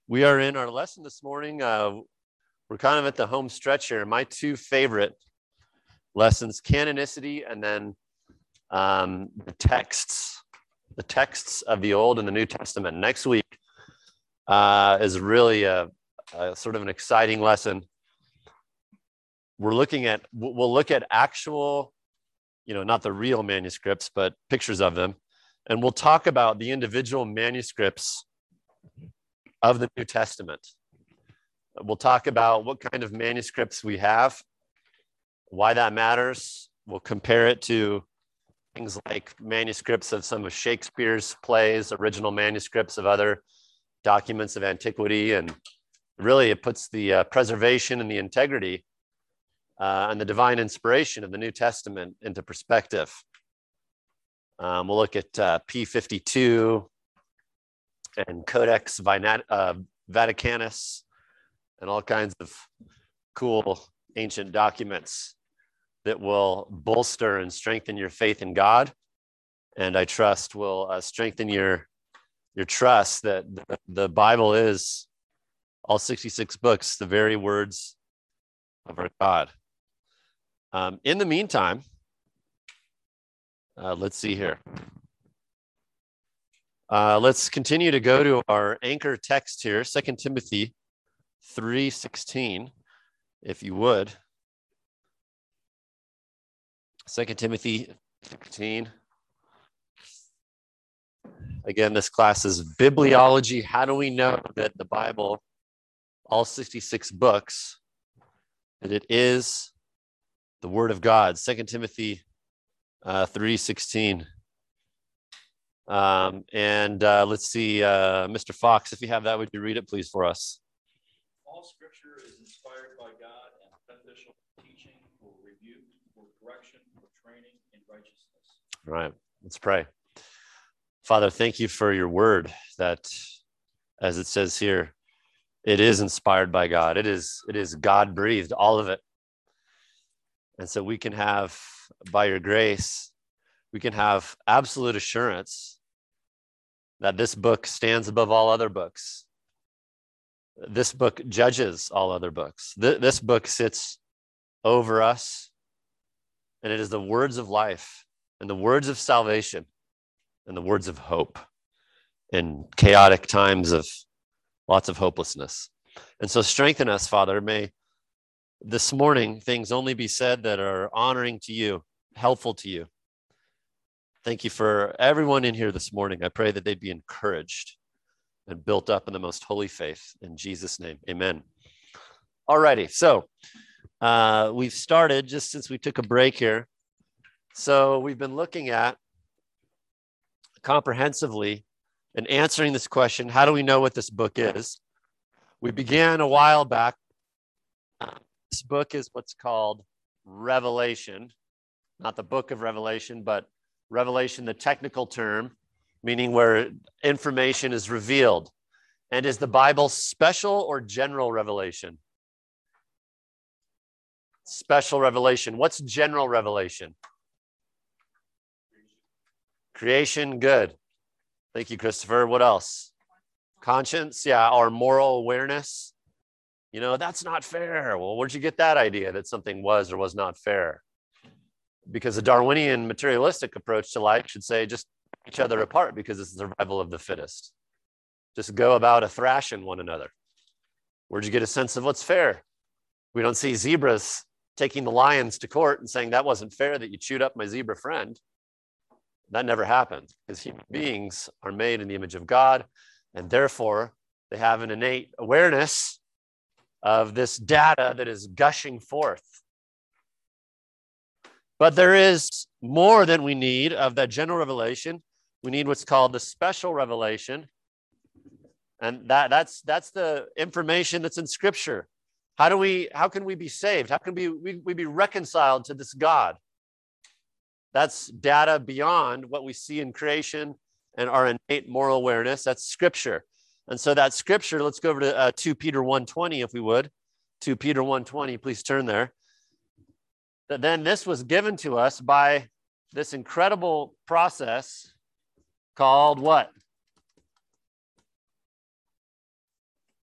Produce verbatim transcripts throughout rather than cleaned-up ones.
We are in our lesson this morning. Uh, we're kind of at the home stretch here. My two favorite lessons, canonicity and then um, the texts, the texts of the Old and the New Testament. Next week uh, is really a, a sort of an exciting lesson. We're looking at, we'll look at actual, you know, not the real manuscripts, but pictures of them. And we'll talk about the individual manuscripts of the New Testament. We'll talk about what kind of manuscripts we have, why that matters. We'll compare it to things like manuscripts of some of Shakespeare's plays, original manuscripts of other documents of antiquity. And really, it puts the uh, preservation and the integrity uh, and the divine inspiration of the New Testament into perspective. Um, we'll look at uh, P fifty-two and Codex uh, Vaticanus and all kinds of cool ancient documents that will bolster and strengthen your faith in God. And I trust will uh, strengthen your, your trust that the, the Bible is, all sixty-six books, the very words of our God. Um, in the meantime, uh, let's see here. Uh, let's continue to go to our anchor text here, Second Timothy three sixteen, if you would. Second Timothy sixteen. Again, this class is bibliology. How do we know that the Bible, all sixty-six books, that it is the Word of God? Second Timothy uh, three sixteen. Um, and uh, let's see, uh, Mister Fox, if you have that, would you read it, please, for us? All scripture is inspired by God and beneficial for teaching, for rebuke, for correction, for training in righteousness. All right, let's pray. Father, thank you for your word that, as it says here, it is inspired by God. It is, it is God-breathed, all of it. And so we can have, by your grace, we can have absolute assurance that this book stands above all other books. This book judges all other books. Th- this book sits over us, and it is the words of life and the words of salvation and the words of hope in chaotic times of lots of hopelessness. And so strengthen us, Father. May this morning things only be said that are honoring to you, helpful to you. Thank you for everyone in here this morning. I pray that they'd be encouraged and built up in the most holy faith. In Jesus' name, amen. All righty, so uh, we've started just since we took a break here. So we've been looking at comprehensively and answering this question, how do we know what this book is? We began a while back. This book is what's called Revelation, not the book of Revelation, but Revelation, the technical term, meaning where information is revealed. And is the Bible special or general revelation? Special revelation. What's general revelation? Creation, good. Thank you, Christopher. What else? Conscience, yeah, or moral awareness. You know, that's not fair. Well, where'd you get that idea that something was or was not fair? Because the Darwinian materialistic approach to life should say just each other apart because it's the survival of the fittest. Just go about a thrashing one another. Where'd you get a sense of what's fair? We don't see zebras taking the lions to court and saying that wasn't fair that you chewed up my zebra friend. That never happened because human beings are made in the image of God, and therefore they have an innate awareness of this data that is gushing forth. But there is more than we need of that general revelation. We need what's called the special revelation. And that, that's, that's the information that's in Scripture. How do we, how can we be saved? How can we, we, we be reconciled to this God? That's data beyond what we see in creation and our innate moral awareness. That's Scripture. And so that Scripture, let's go over to uh, Second Peter one twenty, if we would. Second Peter one twenty, please turn there. That then this was given to us by this incredible process called what?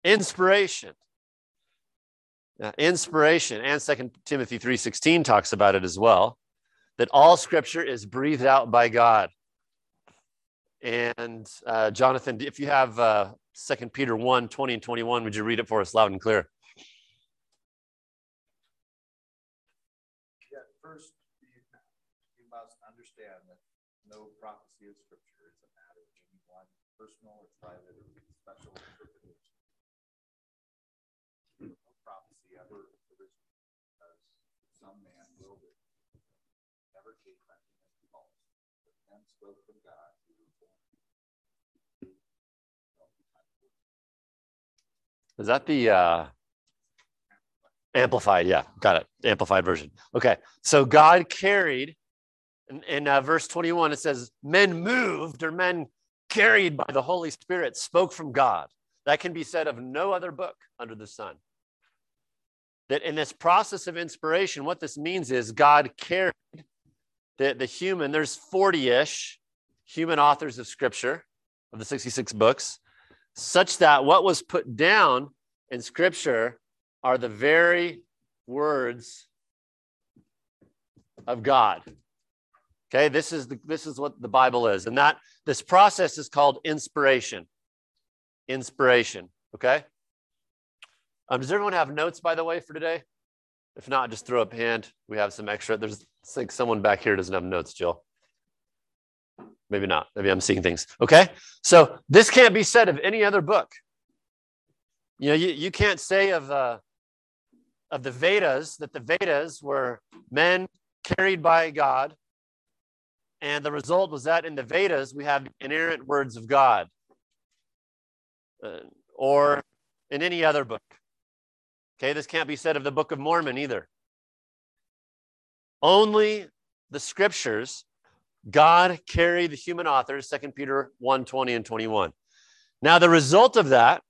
Inspiration. Yeah, inspiration. And Second Timothy three sixteen talks about it as well, that all scripture is breathed out by God. And uh, Jonathan, if you have uh, Second Peter one, twenty and twenty-one, would you read it for us loud and clear? Yeah, first, you, you must understand that no prophecy of Scripture is a matter of any one personal or private or special interpretation. No prophecy ever originated because some man willed it. Never came from him false, but men spoke from God. Is that the uh, amplified? Yeah, got it. Amplified version. Okay, so God carried, in, in uh, verse twenty-one, it says, men moved or men carried by the Holy Spirit spoke from God. That can be said of no other book under the sun. That in this process of inspiration, what this means is God carried the, the human, there's forty-ish human authors of Scripture, of the sixty-six books, such that what was put down in Scripture are the very words of God. Okay, this is the, this is what the Bible is, and that this process is called inspiration. Inspiration. Okay. Um, does everyone have notes, by the way, for today? If not, just throw up a hand. We have some extra. There's it's like someone back here doesn't have notes, Jill. Maybe not. Maybe I'm seeing things. Okay. So this can't be said of any other book. You know, you, you can't say of, uh, of the Vedas that the Vedas were men carried by God. And the result was that in the Vedas, we have inerrant words of God. Uh, or in any other book. Okay, this can't be said of the Book of Mormon either. Only the Scriptures, God carried the human authors, Second Peter one, twenty and twenty-one. Now, the result of that,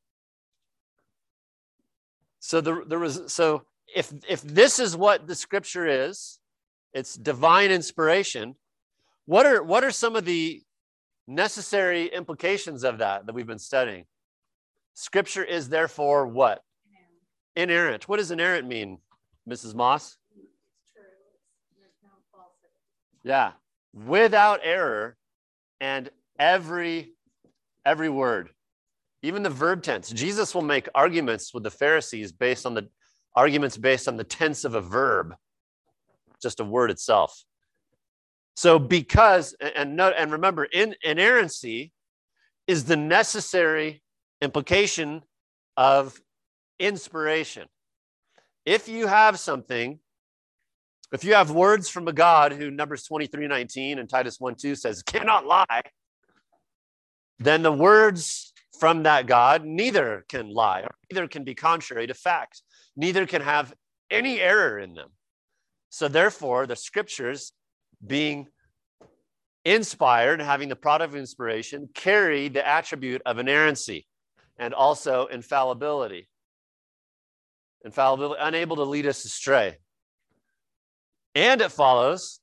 so the, there was so if if this is what the Scripture is, it's divine inspiration. What are what are some of the necessary implications of that that we've been studying? Scripture is therefore what? Inerrant. What does inerrant mean, Missus Moss? It's true. There's no falsehood. Yeah, without error, and every every word, even the verb tense. Jesus will make arguments with the Pharisees based on the arguments based on the tense of a verb, just a word itself. So because and note and remember, in inerrancy is the necessary implication of inspiration. If you have something, if you have words from a God who Numbers twenty-three nineteen and Titus one two says cannot lie, then the words from that God neither can lie, or neither can be contrary to fact, neither can have any error in them. So therefore, the Scriptures, being inspired, having the product of inspiration, carry the attribute of inerrancy and also infallibility. Infallibility, unable to lead us astray. And it follows,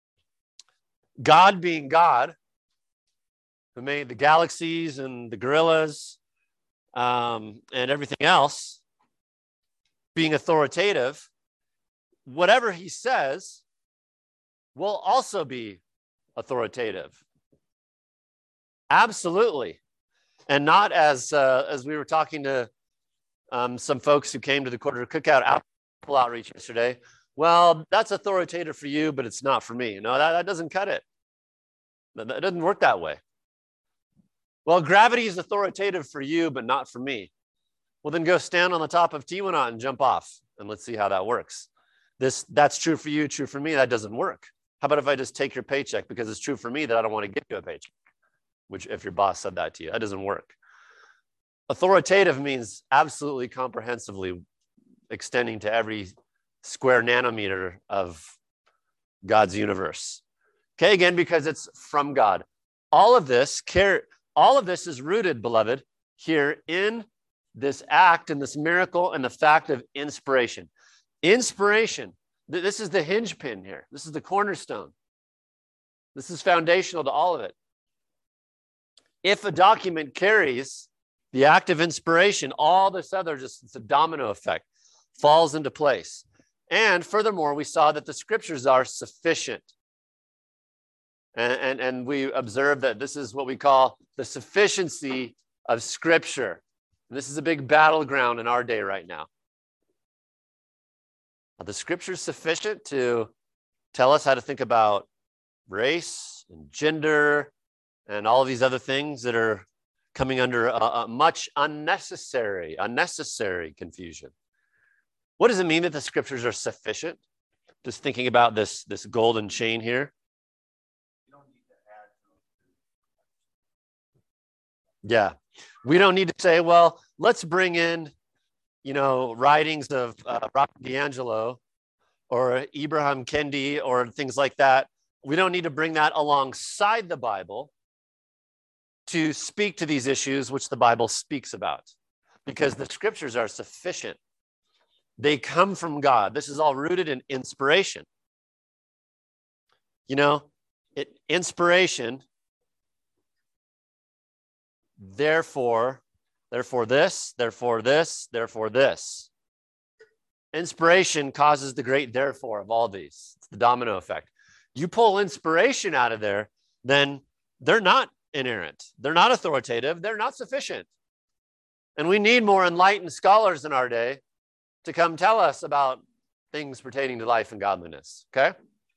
God being God, who made the galaxies and the gorillas um, and everything else, being authoritative, whatever he says will also be authoritative. Absolutely. And not as uh, as we were talking to um, some folks who came to the Quarter Cookout Apple Outreach yesterday. Well, that's authoritative for you, but it's not for me. No, that, that doesn't cut it. That doesn't work that way. Well, gravity is authoritative for you, but not for me. Well, then go stand on the top of Tiwanaut and jump off, and let's see how that works. This that's true for you, true for me. That doesn't work. How about if I just take your paycheck because it's true for me that I don't want to give you a paycheck? Which if your boss said that to you, that doesn't work. Authoritative means absolutely comprehensively extending to every square nanometer of God's universe. Okay, again, because it's from God. All of this care, all of this is rooted, beloved, here in this act and this miracle and the fact of inspiration. Inspiration. This is the hinge pin here. This is the cornerstone. This is foundational to all of it. If a document carries the the act of inspiration, all this other, just it's a domino effect, falls into place. And furthermore, we saw that the scriptures are sufficient. And, and, and we observed that this is what we call the sufficiency of scripture. And this is a big battleground in our day right now. Are the scriptures sufficient to tell us how to think about race and gender and all of these other things that are coming under a, a much unnecessary, unnecessary confusion? What does it mean that the scriptures are sufficient? Just thinking about this, this golden chain here. You don't need to add to it. Yeah. We don't need to say, well, let's bring in, you know, writings of uh, Robert DiAngelo or Ibram Kendi or things like that. We don't need to bring that alongside the Bible to speak to these issues which the Bible speaks about, because the scriptures are sufficient. They come from God. This is all rooted in inspiration. You know, it, inspiration, therefore, therefore this, therefore this, therefore this. Inspiration causes the great therefore of all these. It's the domino effect. You pull inspiration out of there, then they're not inerrant. They're not authoritative. They're not sufficient. And we need more enlightened scholars in our day to come tell us about things pertaining to life and godliness. Okay?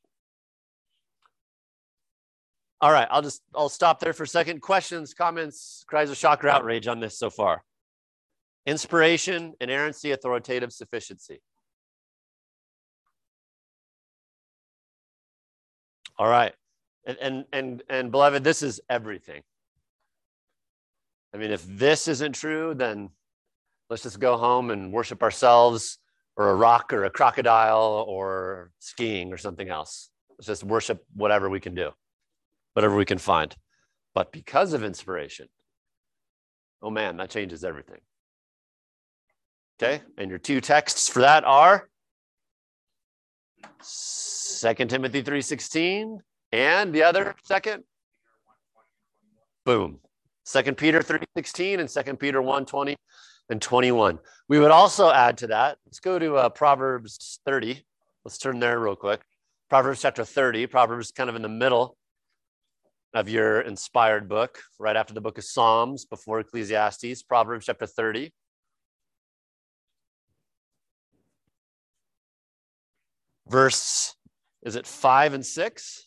All right, I'll just, I'll stop there for a second. Questions, comments, cries of shock or outrage on this so far? Inspiration, inerrancy, authoritative sufficiency. All right. And, and, and, and beloved, this is everything. I mean, if this isn't true, then let's just go home and worship ourselves or a rock or a crocodile or skiing or something else. Let's just worship whatever we can do, whatever we can find. But because of inspiration, oh man, that changes everything. Okay, and your two texts for that are Second Timothy three sixteen and the other second, boom, Second Peter three sixteen and Second Peter one twenty and twenty-one. We would also add to that, let's go to uh, Proverbs thirty. Let's turn there real quick. Proverbs chapter thirty, Proverbs kind of in the middle of your inspired book, right after the book of Psalms, before Ecclesiastes, Proverbs chapter thirty. Verse, is it five and six?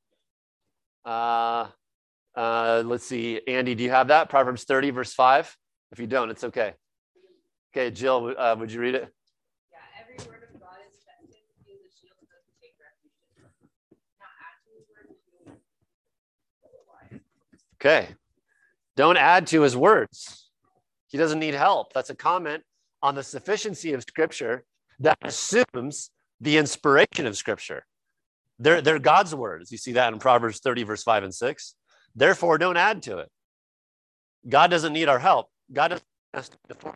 Uh, uh, let's see, Andy, do you have that? Proverbs thirty, verse five? If you don't, it's okay. Okay, Jill, uh, would you read it? Yeah, every word of God is tested. He is a shield that doesn't take refuge in him. Not add to his word, otherwise. Okay. Don't add to his words. He doesn't need help. That's a comment on the sufficiency of Scripture that assumes the inspiration of Scripture. They're, they're God's words. You see that in Proverbs thirty, verse five and six. Therefore, don't add to it. God doesn't need our help. God doesn't ask us.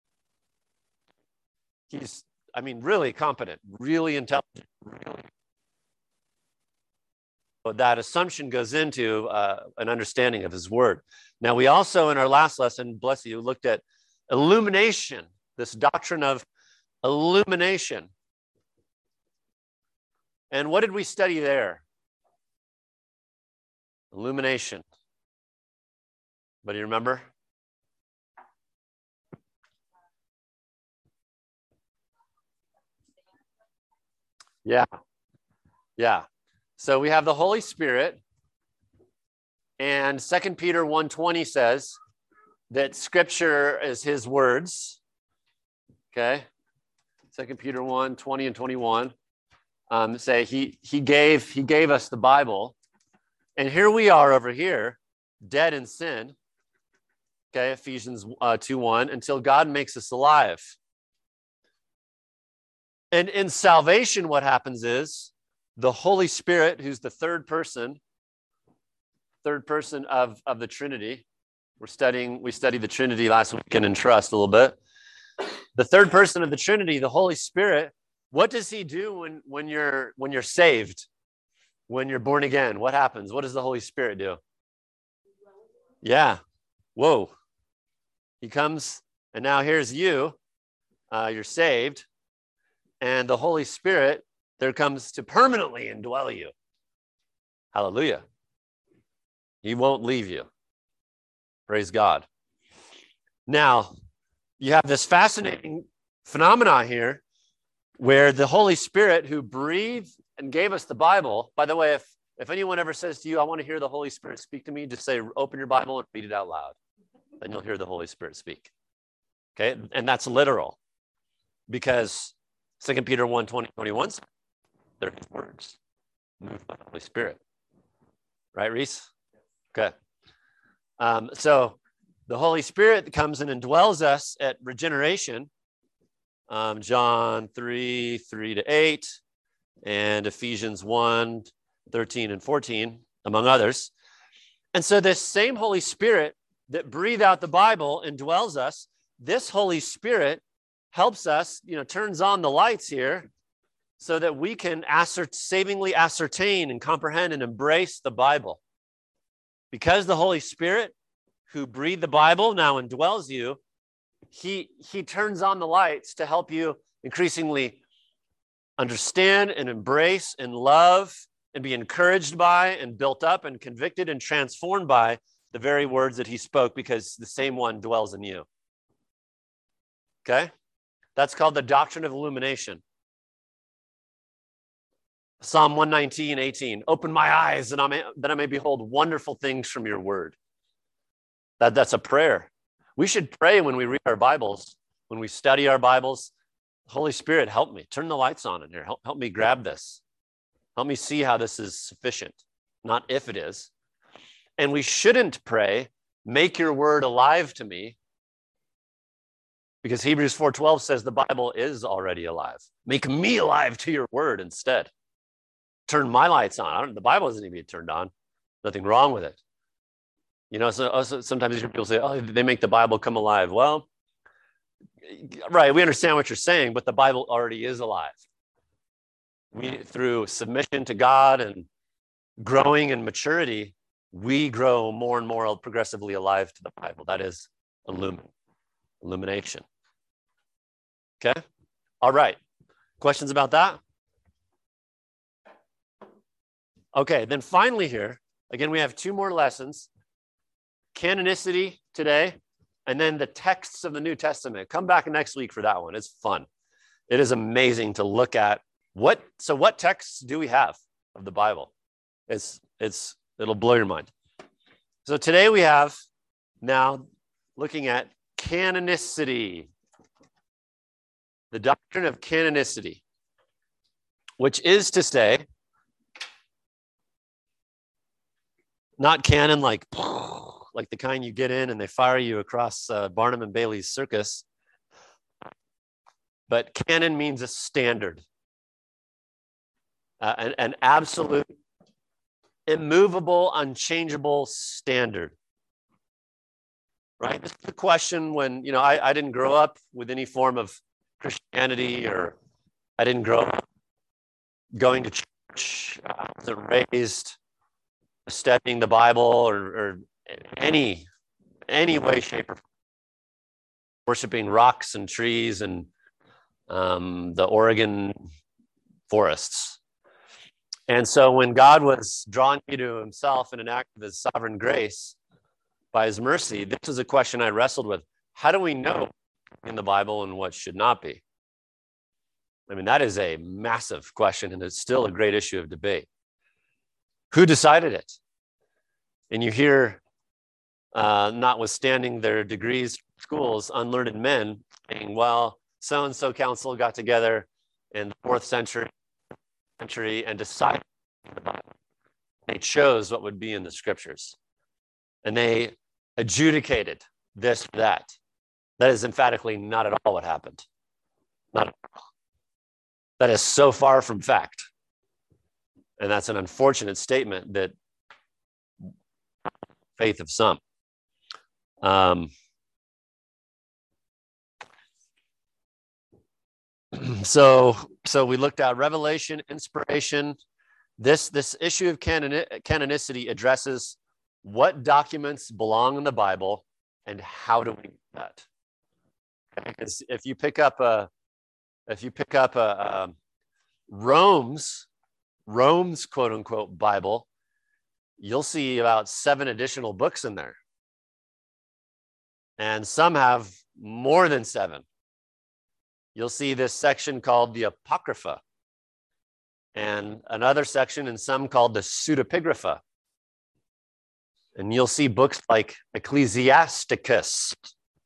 He's, I mean, really competent, really intelligent, really. But that assumption goes into uh, an understanding of his word. Now, we also, in our last lesson, bless you, looked at illumination, this doctrine of illumination. And what did we study there? Illumination. Anybody remember? Yeah. Yeah. So we have the Holy Spirit, and Second Peter one twenty says that Scripture is his words. Okay. Second Peter one twenty and twenty-one. Um, say he he gave he gave us the Bible, and here we are over here, dead in sin. Okay, Ephesians uh, two one, until God makes us alive. And in salvation, what happens is the Holy Spirit, who's the third person, third person of, of the Trinity. We're studying, we studied the Trinity last weekend in Trust a little bit. The third person of the Trinity, the Holy Spirit, what does he do when, when you're when you're saved? When you're born again? What happens? What does the Holy Spirit do? Yeah. Whoa. He comes, and now here's you. Uh, you're saved. And the Holy Spirit, there comes to permanently indwell you. Hallelujah. He won't leave you. Praise God. Now, you have this fascinating phenomenon here where the Holy Spirit who breathed and gave us the Bible, by the way, if, if anyone ever says to you, I want to hear the Holy Spirit speak to me, just say, open your Bible and read it out loud. Then you'll hear the Holy Spirit speak. Okay, and that's literal because Second Peter one, twenty, twenty-one, they're his words, moved by the Holy Spirit. Right, Reese? Okay. Um, so the Holy Spirit comes in and dwells us at regeneration. Um, John three, three to eight, and Ephesians one, thirteen and fourteen, among others. And so this same Holy Spirit that breathed out the Bible and dwells us, this Holy Spirit helps us, you know, turns on the lights here so that we can assert- savingly ascertain and comprehend and embrace the Bible. Because the Holy Spirit who breathed the Bible now indwells you, he, he turns on the lights to help you increasingly understand and embrace and love and be encouraged by and built up and convicted and transformed by the very words that he spoke, because the same one dwells in you. Okay? That's called the doctrine of illumination. Psalm one nineteen, eighteen. Open my eyes and I may, that I may behold wonderful things from your word. That, that's a prayer. We should pray when we read our Bibles, when we study our Bibles. Holy Spirit, help me. Turn the lights on in here. Help, help me grab this. Help me see how this is sufficient, not if it is. And we shouldn't pray, make your word alive to me, because Hebrews four twelve says the Bible is already alive. Make me alive to your word instead. Turn my lights on. I don't, the Bible doesn't need to be turned on. Nothing wrong with it. You know, so also, sometimes people say, oh, they make the Bible come alive. Well, right, we understand what you're saying, but the Bible already is alive. We, through submission to God and growing in maturity, we grow more and more progressively alive to the Bible. That is illumin- illumination. Okay? All right. Questions about that? Okay, then finally here, again, we have two more lessons. Canonicity today, and then the texts of the New Testament. Come back next week for that one. It's fun. It is amazing to look at what, so what texts do we have of the Bible? It's, it's, it'll blow your mind. So today we have now looking at canonicity, the doctrine of canonicity, which is to say, not canon like, like the kind you get in and they fire you across uh, Barnum and Bailey's circus, but canon means a standard, uh, an, an absolute, immovable, unchangeable standard. Right? This is the question when, you know, I, I didn't grow up with any form of Christianity, or I didn't grow up going to church. I wasn't raised studying the Bible or, or any, any way, shape, or form. Worshiping rocks and trees and um, the Oregon forests. And so when God was drawing me to himself in an act of his sovereign grace, by his mercy, this is a question I wrestled with. How do we know in the Bible and what should not be? I mean, that is a massive question, and it's still a great issue of debate. Who decided it? And you hear, uh, notwithstanding their degrees, schools, unlearned men saying, well, so-and-so council got together in the fourth century, century and decided the Bible. They chose what would be in the scriptures. And they adjudicated this, that. That is emphatically not at all what happened. Not at all. That is so far from fact. And that's an unfortunate statement that faith of some. Um, so, so we looked at revelation, inspiration. This, this issue of canon, canonicity addresses what documents belong in the Bible and how do we that. Because if you pick up a, if you pick up a, a Rome's, Rome's quote unquote Bible, you'll see about seven additional books in there. And some have more than seven. You'll see this section called the Apocrypha, and another section in some called the Pseudepigrapha. And you'll see books like Ecclesiasticus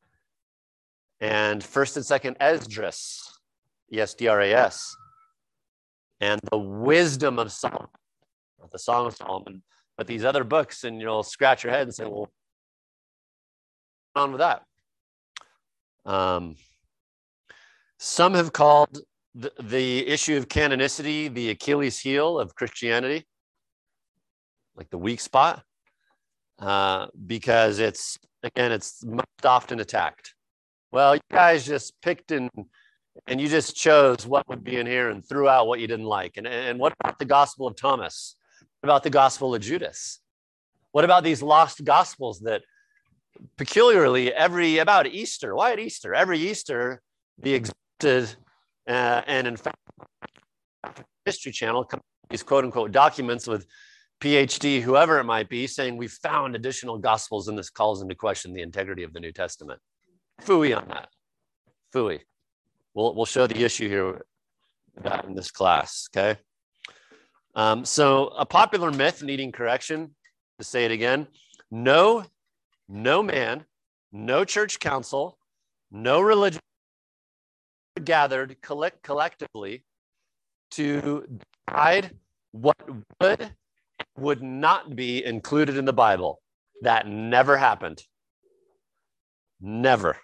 and First and Second Esdras, E S D R A S, and the Wisdom of Solomon, not the Song of Solomon, but these other books, and you'll scratch your head and say, well, what's on with that? Um, some have called the, the issue of canonicity the Achilles heel of Christianity, like the weak spot, uh, because it's, again, it's most often attacked. Well, you guys just picked and and you just chose what would be in here and threw out what you didn't like. And, and what about the Gospel of Thomas? What about the Gospel of Judas? What about these lost Gospels that peculiarly every, about Easter, why at Easter? Every Easter, the exalted, uh, and in fact, History Channel, come these quote unquote documents with PhD, whoever it might be, saying we found additional Gospels, and this calls into question the integrity of the New Testament. Phooey on that. Phooey. We'll, we'll show the issue here that in this class, okay? Um, so a popular myth needing correction, to say it again, no, no man, no church council, no religion gathered collect, collectively to decide what would, would not be included in the Bible. That never happened. Never.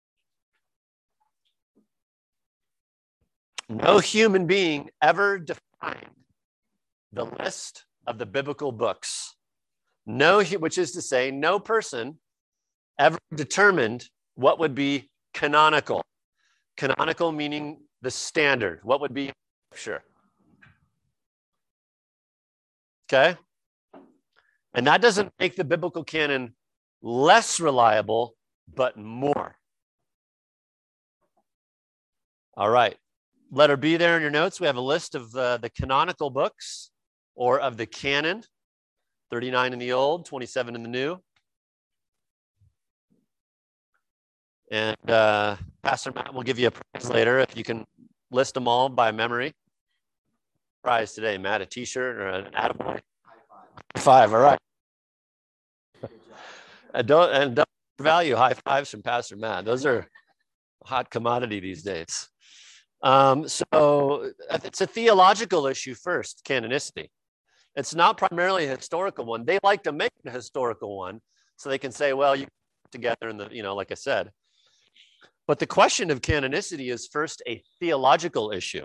No human being ever defined the list of the biblical books. No, which is to say, no person ever determined what would be canonical. Canonical meaning the standard. What would be scripture? Okay? And that doesn't make the biblical canon less reliable, but more. All right. Letter B there in your notes, we have a list of uh, the canonical books, or of the canon, thirty-nine in the old, twenty-seven in the new. And uh, Pastor Matt will give you a prize later if you can list them all by memory. Prize today, Matt, a t-shirt or an attaboy? High five, all right. And don't, and don't value high fives from Pastor Matt. Those are a hot commodity these days. Um, so it's a theological issue first, canonicity. It's not primarily a historical one. They like to make it a historical one so they can say, well, you together in the, you know, like I said. But the question of canonicity is first a theological issue.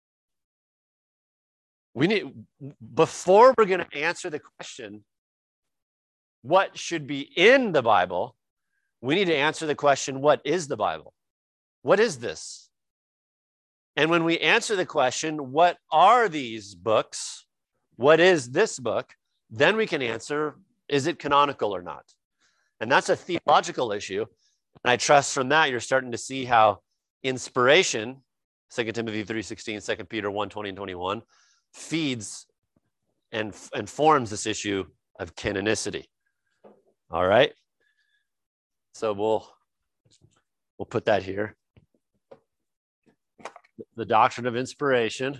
We need, before we're going to answer the question, what should be in the Bible, we need to answer the question, what is the Bible? What is this? And when we answer the question, what are these books? What is this book? Then we can answer, is it canonical or not? And that's a theological issue. And I trust from that, you're starting to see how inspiration, Second Timothy three sixteen, Second Peter one twenty and twenty-one, feeds and, and forms this issue of canonicity. All right. So we'll, we'll put that here. The doctrine of inspiration,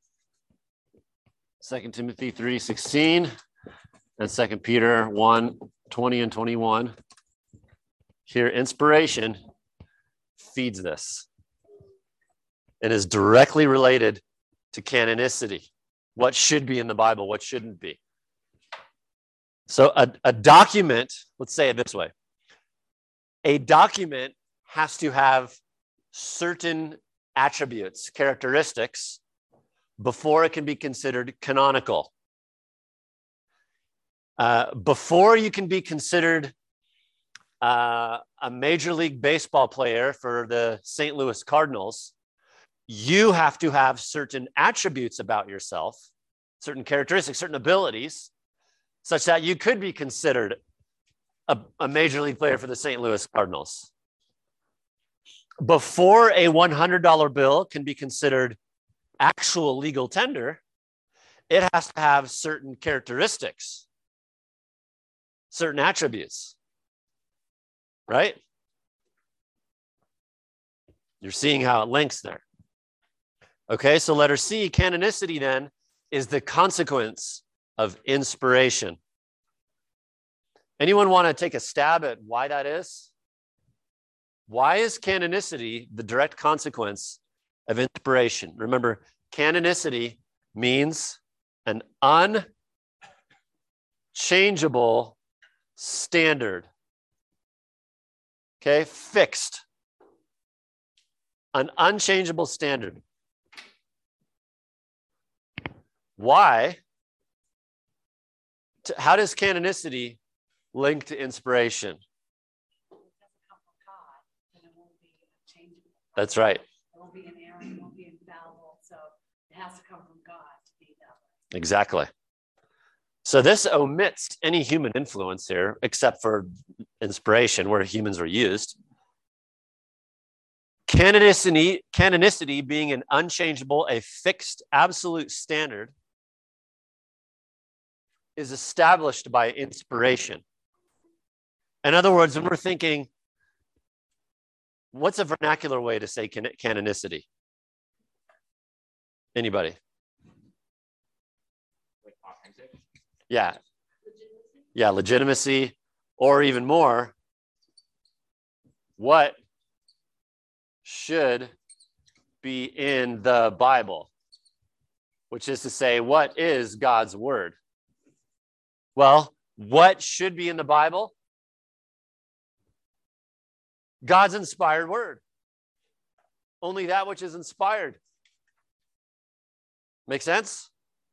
Second Timothy three sixteen and Second Peter one twenty and twenty-one. Here, inspiration feeds this and is directly related to canonicity. What should be in the Bible, what shouldn't be. So a, a document, let's say it this way. A document has to have certain attributes, characteristics, before it can be considered canonical. Uh, before you can be considered uh, a Major League Baseball player for the Saint Louis Cardinals, you have to have certain attributes about yourself, certain characteristics, certain abilities, such that you could be considered a, a Major League player for the Saint Louis Cardinals. before a one hundred dollar bill can be considered actual legal tender, it has to have certain characteristics, certain attributes, right? You're seeing how it links there. Okay, so letter C, canonicity then is the consequence of inspiration. Anyone want to take a stab at why that is? Why is canonicity the direct consequence of inspiration? Remember, canonicity means an unchangeable standard. Okay, fixed. An unchangeable standard. Why? How does canonicity link to inspiration? That's right. It won't be an error, it won't be infallible, so it has to come from God to be that way. Exactly. So this omits any human influence here, except for inspiration, where humans are used. Canonicity, canonicity being an unchangeable, a fixed, absolute standard, is established by inspiration. In other words, when we're thinking, what's a vernacular way to say can- canonicity? Anybody? Like authentic. Yeah. Yeah, legitimacy, or even more, what should be in the Bible, which is to say, what is God's word? Well, what should be in the Bible? God's inspired word. Only that which is inspired. Make sense?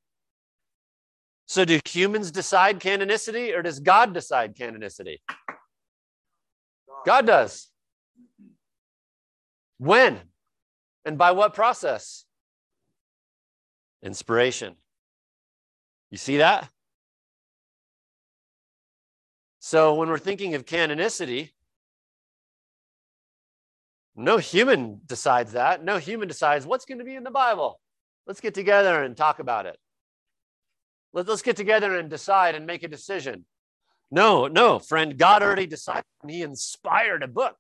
So do humans decide canonicity, or does God decide canonicity? God does. When? And by what process? Inspiration. You see that? So when we're thinking of canonicity, no human decides that. No human decides what's going to be in the Bible. Let's get together and talk about it. Let's get together and decide and make a decision. No, no, friend, God already decided when he inspired a book.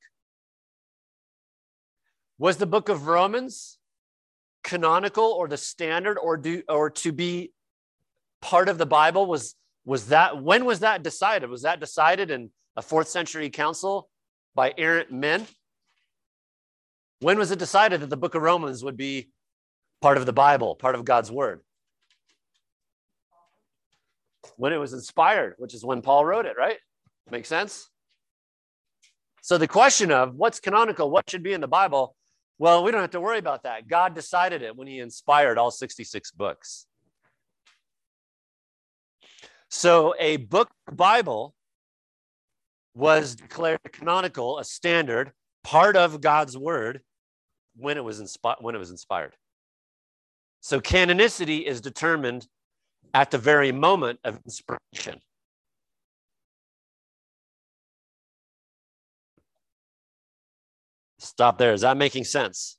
Was the book of Romans canonical or the standard or do or to be part of the Bible? Was was that when was that decided? Was that decided in a fourth century council by errant men? When was it decided that the book of Romans would be part of the Bible, part of God's word? When it was inspired, which is when Paul wrote it, right? Make sense? So the question of what's canonical, what should be in the Bible, well, we don't have to worry about that. God decided it when he inspired all sixty-six books. So a book Bible was declared canonical, a standard, part of God's word when it was inspi- when it was inspired. So canonicity is determined at the very moment of inspiration. Stop there. Is that making sense?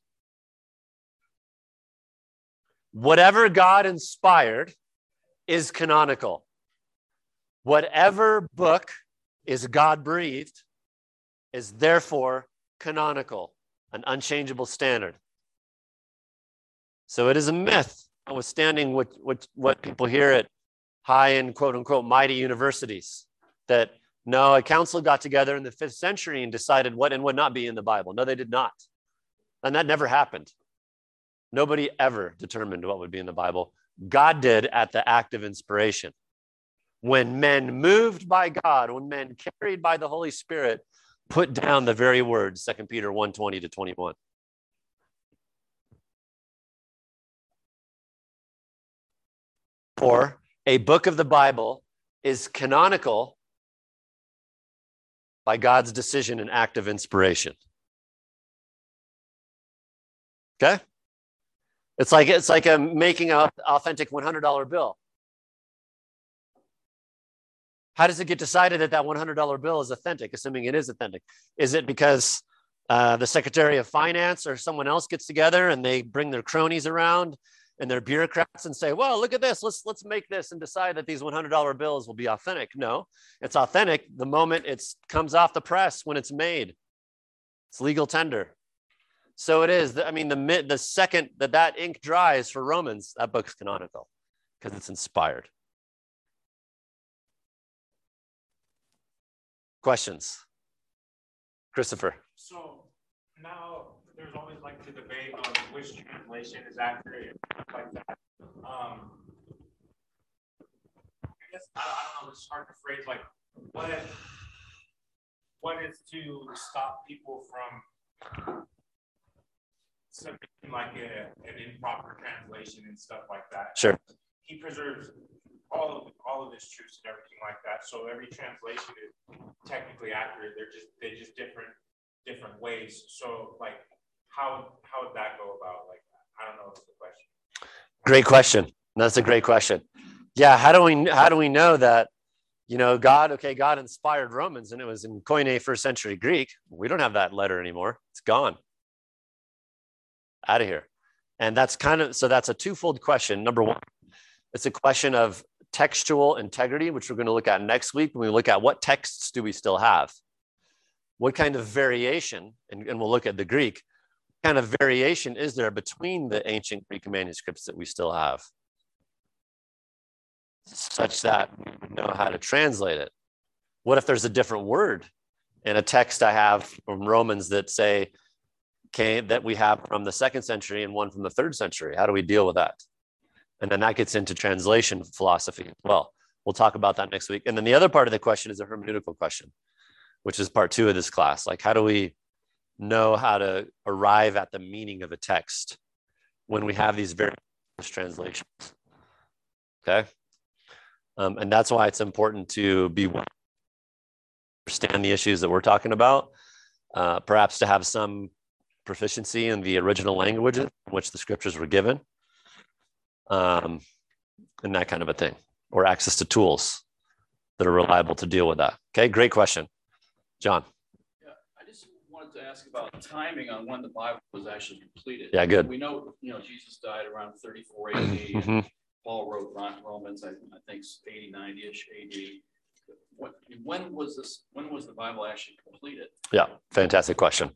Whatever God inspired is canonical. Whatever book is God-breathed is therefore canonical, an unchangeable standard. So it is a myth, notwithstanding what, what, what people hear at high and quote-unquote mighty universities, that no, a council got together in the fifth century and decided what and what not be in the Bible. No, they did not. And that never happened. Nobody ever determined what would be in the Bible. God did at the act of inspiration. When men moved by God, when men carried by the Holy Spirit, put down the very words, Second Peter one twenty to twenty-one. Or a book of the Bible is canonical by God's decision and act of inspiration. Okay? It's like it's like a making an authentic one hundred dollar bill. How does it get decided that that one hundred dollar bill is authentic, assuming it is authentic? Is it because Uh, the Secretary of Finance or someone else gets together and they bring their cronies around and their bureaucrats and say, well, look at this. Let's, let's make this and decide that these one hundred dollar bills will be authentic. No, it's authentic the moment it comes off the press, when it's made. It's legal tender. So it is. I mean, the, the second that that ink dries for Romans, that book's canonical because it's inspired. Questions? Christopher. So now there's always like the debate on which translation is accurate and stuff like that. Um, I guess I, I don't know. It's hard to phrase like what what is to stop people from submitting like a, an improper translation and stuff like that. Sure. He preserves all of all of his truths and everything like that. So every translation is technically accurate. They're just they're just different different ways. So like how how would that go about? Like I don't know. Is the question. Great question. That's a great question. Yeah. How do we how do we know that, you know, God? Okay, God inspired Romans, and it was in Koine first century Greek. We don't have that letter anymore. It's gone. Out of here. And that's kind of so. That's a twofold question. Number one, it's a question of textual integrity, which we're going to look at next week when we look at what texts do we still have? What kind of variation, and, and we'll look at the Greek, what kind of variation is there between the ancient Greek manuscripts that we still have, such that we know how to translate it? What if there's a different word in a text I have from Romans that say, okay, that we have from the second century and one from the third century? How do we deal with that? And then that gets into translation philosophy as well. We'll talk about that next week. And then the other part of the question is a hermeneutical question, which is part two of this class. Like, how do we know how to arrive at the meaning of a text when we have these various translations? Okay. Um, and that's why it's important to be understand the issues that we're talking about, uh, perhaps to have some proficiency in the original language in which the scriptures were given. Um, and that kind of a thing, or access to tools that are reliable to deal with that. Okay, great question. John. Yeah, I just wanted to ask about timing on when the Bible was actually completed. Yeah, good. We know, you know, Jesus died around thirty-four A D, and Mm-hmm. Paul wrote Romans, I, I think eighty, ninety-ish A D. What, when was this, when was the Bible actually completed? Yeah, fantastic question.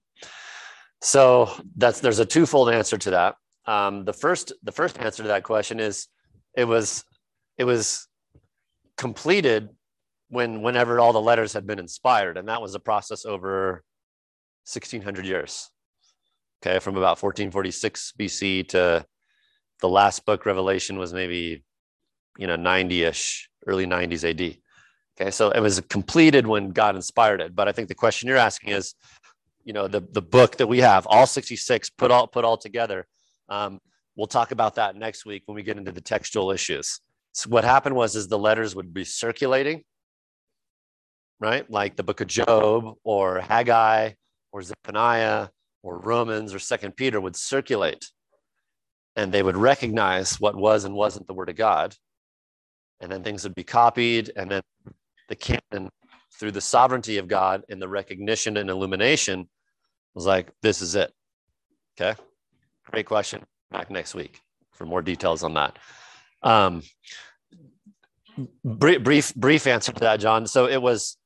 So that's there's a twofold answer to that. Um, the first, the first answer to that question is it was, it was completed when, whenever all the letters had been inspired, and that was a process over sixteen hundred years. Okay, from about fourteen forty-six B C to the last book, Revelation, was maybe, you know, ninety-ish, early nineties A D. Okay, so it was completed when God inspired it. But I think the question you're asking is, you know, the the book that we have, all sixty-six, put all put all together. Um, we'll talk about that next week when we get into the textual issues. So what happened was is the letters would be circulating, right? Like the book of Job or Haggai or Zephaniah or Romans or Second Peter would circulate, and they would recognize what was and wasn't the word of God. And then things would be copied, and then the canon, through the sovereignty of God and the recognition and illumination, was like, this is it. Okay. Great question. Back next week for more details on that. Um, brief, brief, brief answer to that, John. So it was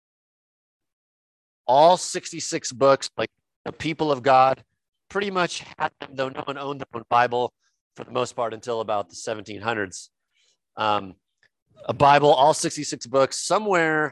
all sixty-six books, like the people of God pretty much had them, though no one owned their own Bible for the most part until about the seventeen hundreds. Um, a Bible, all sixty-six books, somewhere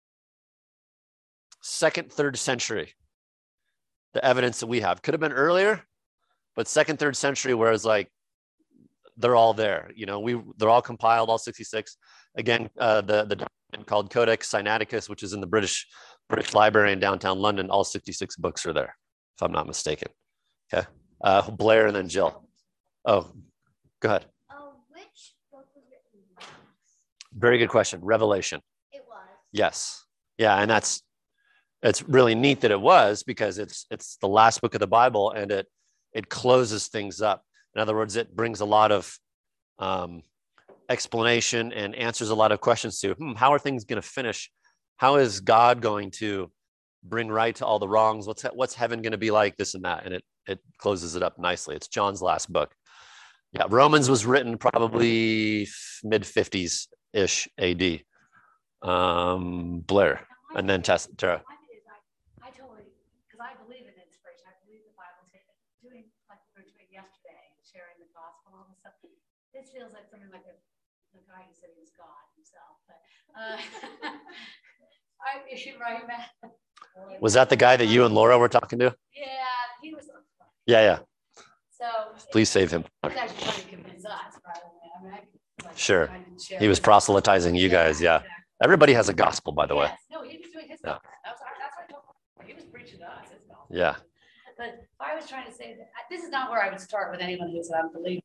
second, third century. The evidence that we have could have been earlier, but second, third century, whereas like they're all there. You know, we they're all compiled, all sixty-six. Again, uh, the the document called Codex Sinaiticus, which is in the British British Library in downtown London, all sixty-six books are there, if I'm not mistaken. Okay, uh, Blair and then Jill. Oh, go ahead. Oh, which book was written last? Very good question. Revelation. It was. Yes. Yeah, and that's it's really neat that it was, because it's it's the last book of the Bible, and it it closes things up. In other words, it brings a lot of um, explanation and answers a lot of questions to hmm, how are things going to finish? How is God going to bring right to all the wrongs. What's what's heaven going to be like? This and that, and it it closes it up nicely. It's John's last book. Yeah, Romans was written probably mid fifties ish A D. Um, Blair, and then Tess, Tara. I totally, because I believe in inspiration. I believe the Bible. Doing like we were doing yesterday, sharing the gospel and all this stuff. This feels like something like a, the guy who said he was God himself. But uh, I, is she right, Matt? Was that the guy that you and Laura were talking to? Yeah, he was. Yeah, yeah. So please save him. He was actually trying to convince us, probably. I mean, I, like, sure. He was proselytizing you guys. Yeah. Exactly. Everybody has a gospel, by the yes. way. No, he was doing his yeah. gospel. That's, that's what I told him. He was preaching to us his gospel. Yeah. But if I was trying to say that this is not where I would start with anyone who's an unbeliever.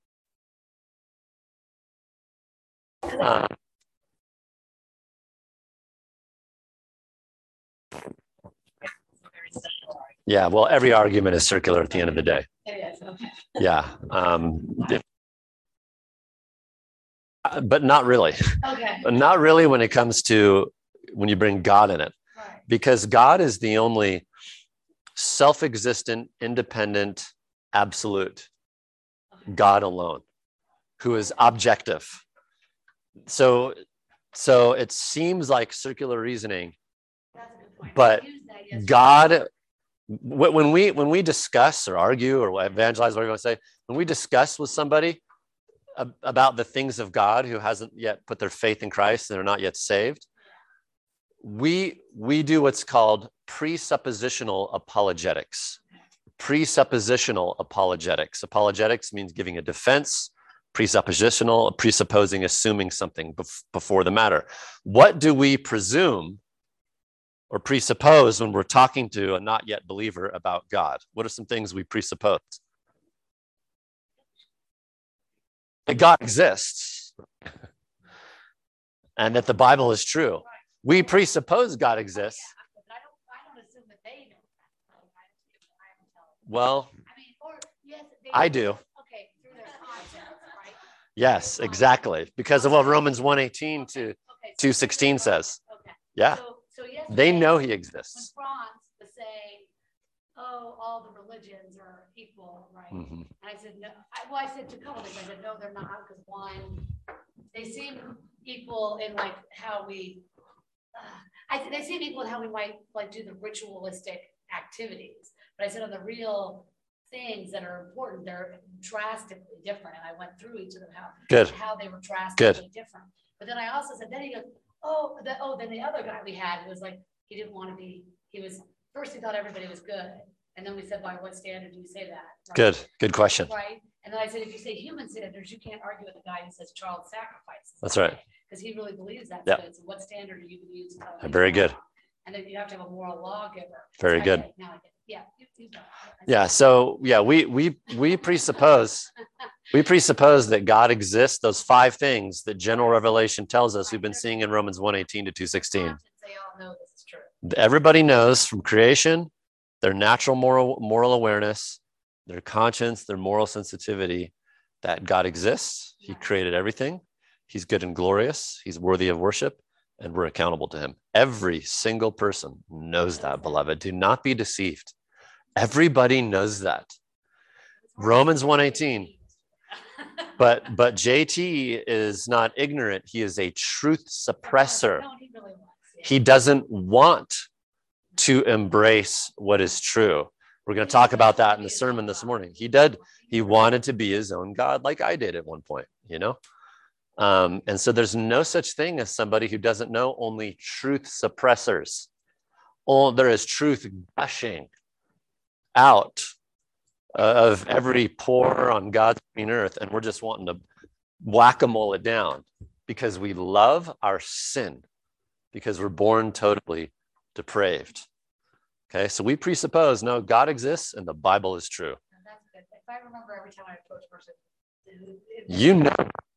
Uh, yeah. Well, every argument is circular at the end of the day. It is. Okay. Yeah. Um, if, but not really. Okay. Not really when it comes to when you bring God in it. Right. Because God is the only self-existent, independent, absolute Okay. God alone, who is objective. So, so it seems like circular reasoning, That's a good point. but I used that yesterday. God, wh- when we when we discuss or argue or evangelize, whatever you want to say, when we discuss with somebody ab- about the things of God who hasn't yet put their faith in Christ and are not yet saved, we we do what's called presuppositional apologetics. Presuppositional apologetics. Apologetics means giving a defense. Presuppositional, presupposing, assuming something bef- before the matter. What do we presume or presuppose when we're talking to a not yet believer about God? What are some things we presuppose? That God exists and that the Bible is true. We presuppose God exists. But I don't, I don't assume that they know that. Well, I mean, or yes, they I do. Okay, through their conscience, right? Yes, exactly. Because of what Romans one eighteen to Okay, so- two sixteen says. Okay. Yeah, So, so yesterday, they know he when exists. Franz was saying, oh, all the religions are equal, right? Mhm. And I said, no, I, well, I said to a couple of things, I said, no, they're not, because one, they seem equal in like how we, uh, I, they seem equal in how we might like do the ritualistic activities. But I said on the real things that are important, they're drastically different. And I went through each of them, how, Good. how they were drastically Good. different. But then I also said, then he goes, oh, the, oh, then the other guy we had was like, he didn't want to be, he was, first he thought everybody was good. And then we said, by what standard do you say that? Right? Good. Good question. Right. And then I said, if you say human standards, you can't argue with a guy who says child sacrifice. That's right. Because he really believes that's Yeah. good. So what standard are you going to use? to tell him Very he's good. wrong? And then you have to have a moral lawgiver. Very So I good. get it. Now I get it. Yeah. You, you got it. Yeah. So yeah, we we we presuppose we presuppose that God exists. Those five things that general revelation tells us we've been seeing in Romans one eighteen to two sixteen. They all know this is true. Everybody knows from creation, their natural moral moral awareness, their conscience, their moral sensitivity, that God exists. He created everything. He's good and glorious. He's worthy of worship, and we're accountable to him. Every single person knows that, beloved. Do not be deceived. Everybody knows that. Romans one eighteen. But but J T is not ignorant. He is a truth suppressor. No, he really wants. Yeah. He doesn't want to embrace what is true. We're going to talk about that in the sermon this morning. He did. He wanted to be his own God, like I did at one point, you know? Um, and so there's no such thing as somebody who doesn't know, only truth suppressors. All there is truth gushing out uh, of every pore on God's green earth. And we're just wanting to whack-a-mole it down because we love our sin, because we're born totally depraved. Okay, so we presuppose, no, God exists and the Bible is true. That's good. If I remember every time I approach a person, it, it You know,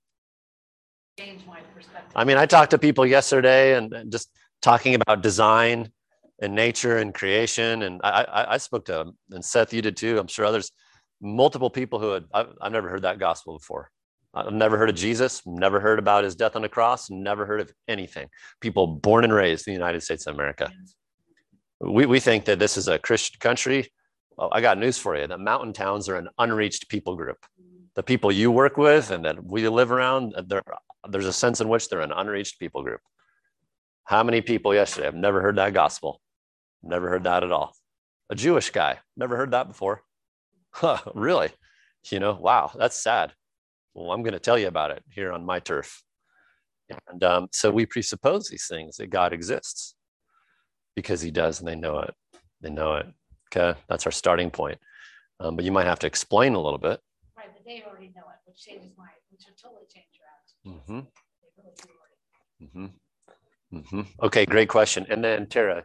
changed my perspective. I mean, I talked to people yesterday and, and just talking about design and nature and creation. And I, I, I spoke to, and Seth, you did too. I'm sure others, multiple people who had, I've, I've never heard that gospel before. I've never heard of Jesus, never heard about his death on the cross, never heard of anything. People born and raised in the United States of America. We, we think that this is a Christian country. Well, I got news for you. The mountain towns are an unreached people group. The people you work with and that we live around, there's a sense in which they're an unreached people group. How many people yesterday have never heard that gospel? Never heard that at all. A Jewish guy, never heard that before. Huh, really? You know, wow, that's sad. Well, I'm going to tell you about it here on my turf. And um, so we presuppose these things, that God exists because he does, and they know it. They know it. Okay, that's our starting point. Um, but you might have to explain a little bit. Right, but they already know it, which changes my, which would totally change your attitude. Mm-hmm. They really do already. Mm-hmm. Mm-hmm. Okay, great question. And then Tara.